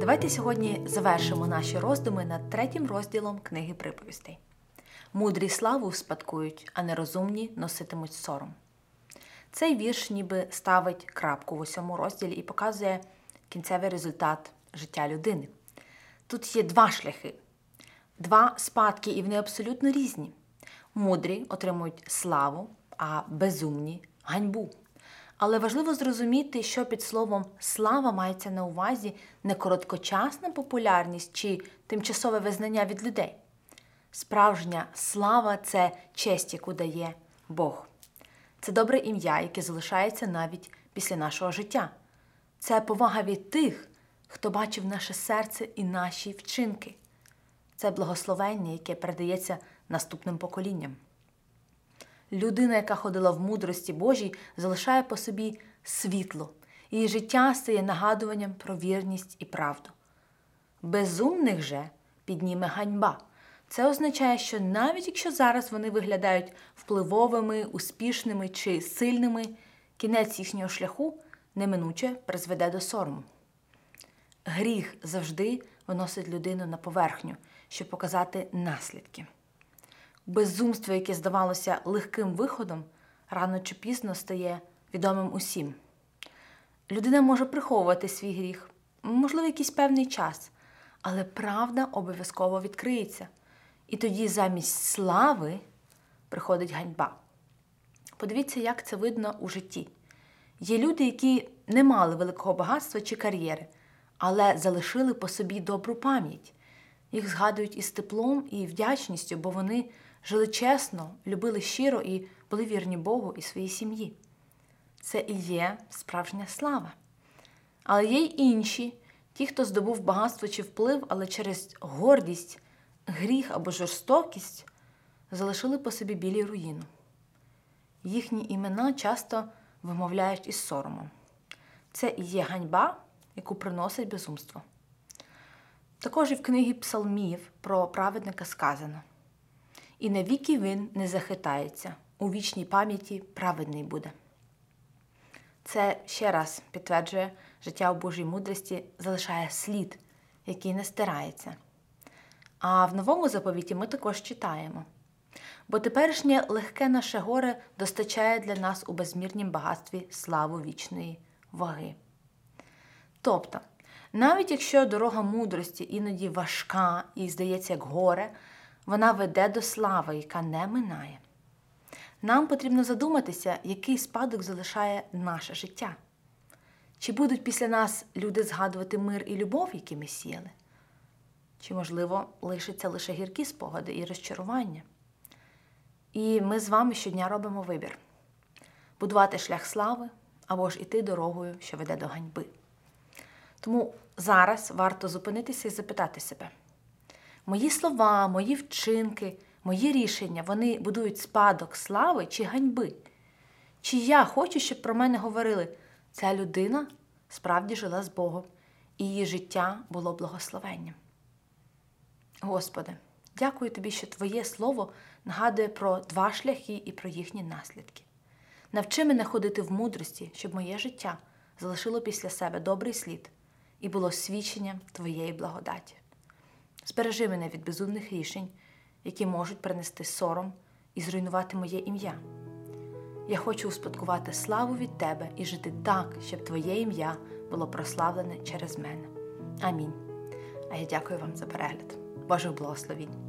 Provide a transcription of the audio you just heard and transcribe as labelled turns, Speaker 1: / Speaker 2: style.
Speaker 1: Давайте сьогодні завершимо наші роздуми над 3 розділом книги приповістей. Мудрі славу спадкують, а нерозумні носитимуть сором. Цей вірш ніби ставить крапку в усьому розділі і показує кінцевий результат життя людини. Тут є 2 шляхи, 2 спадки, і вони абсолютно різні. Мудрі отримують славу, а безумні – ганьбу. Але важливо зрозуміти, що під словом «слава» мається на увазі не короткочасна популярність чи тимчасове визнання від людей. Справжня слава – це честь, яку дає Бог. Це добре ім'я, яке залишається навіть після нашого життя. Це повага від тих, хто бачив наше серце і наші вчинки. Це благословення, яке передається наступним поколінням. Людина, яка ходила в мудрості Божій, залишає по собі світло. Її життя стає нагадуванням про вірність і правду. Безумних же підніме ганьба. Це означає, що навіть якщо зараз вони виглядають впливовими, успішними чи сильними, кінець їхнього шляху неминуче призведе до сорому. Гріх завжди виносить людину на поверхню, щоб показати наслідки. Безумство, яке здавалося легким виходом, рано чи пізно стає відомим усім. Людина може приховувати свій гріх, можливо, якийсь певний час, але правда обов'язково відкриється. І тоді замість слави приходить ганьба. Подивіться, як це видно у житті. Є люди, які не мали великого багатства чи кар'єри, але залишили по собі добру пам'ять. Їх згадують із теплом і вдячністю, бо вони жили чесно, любили щиро і були вірні Богу і своїй сім'ї. Це і є справжня слава. Але є й інші, ті, хто здобув багатство чи вплив, але через гордість, гріх або жорстокість залишили по собі біль і руїну. Їхні імена часто вимовляють із соромом. Це і є ганьба, яку приносить безумство. Також і в книгі Псалмів про праведника сказано: «І навіки він не захитається, у вічній пам'яті праведний буде». Це ще раз підтверджує, життя у Божій мудрості залишає слід, який не стирається. А в Новому заповіті ми також читаємо: «Бо теперішнє легке наше горе достачає для нас у безмірнім багатстві славу вічної ваги». Тобто, навіть якщо дорога мудрості іноді важка і здається як горе, вона веде до слави, яка не минає. Нам потрібно задуматися, який спадок залишає наше життя. Чи будуть після нас люди згадувати мир і любов, які ми сіяли? Чи, можливо, лишаться лише гіркі спогади і розчарування? І ми з вами щодня робимо вибір – будувати шлях слави або ж іти дорогою, що веде до ганьби. Тому зараз варто зупинитися і запитати себе: мої слова, мої вчинки, мої рішення, вони будують спадок слави чи ганьби? Чи я хочу, щоб про мене говорили: ця людина справді жила з Богом, і її життя було благословенням? Господи, дякую Тобі, що Твоє Слово нагадує про 2 шляхи і про їхні наслідки. Навчи мене ходити в мудрості, щоб моє життя залишило після себе добрий слід і було свідченням Твоєї благодаті. Збережи мене від безумних рішень, які можуть принести сором і зруйнувати моє ім'я. Я хочу успадкувати славу від Тебе і жити так, щоб Твоє ім'я було прославлене через мене. Амінь. А я дякую вам за перегляд. Божих благословінь.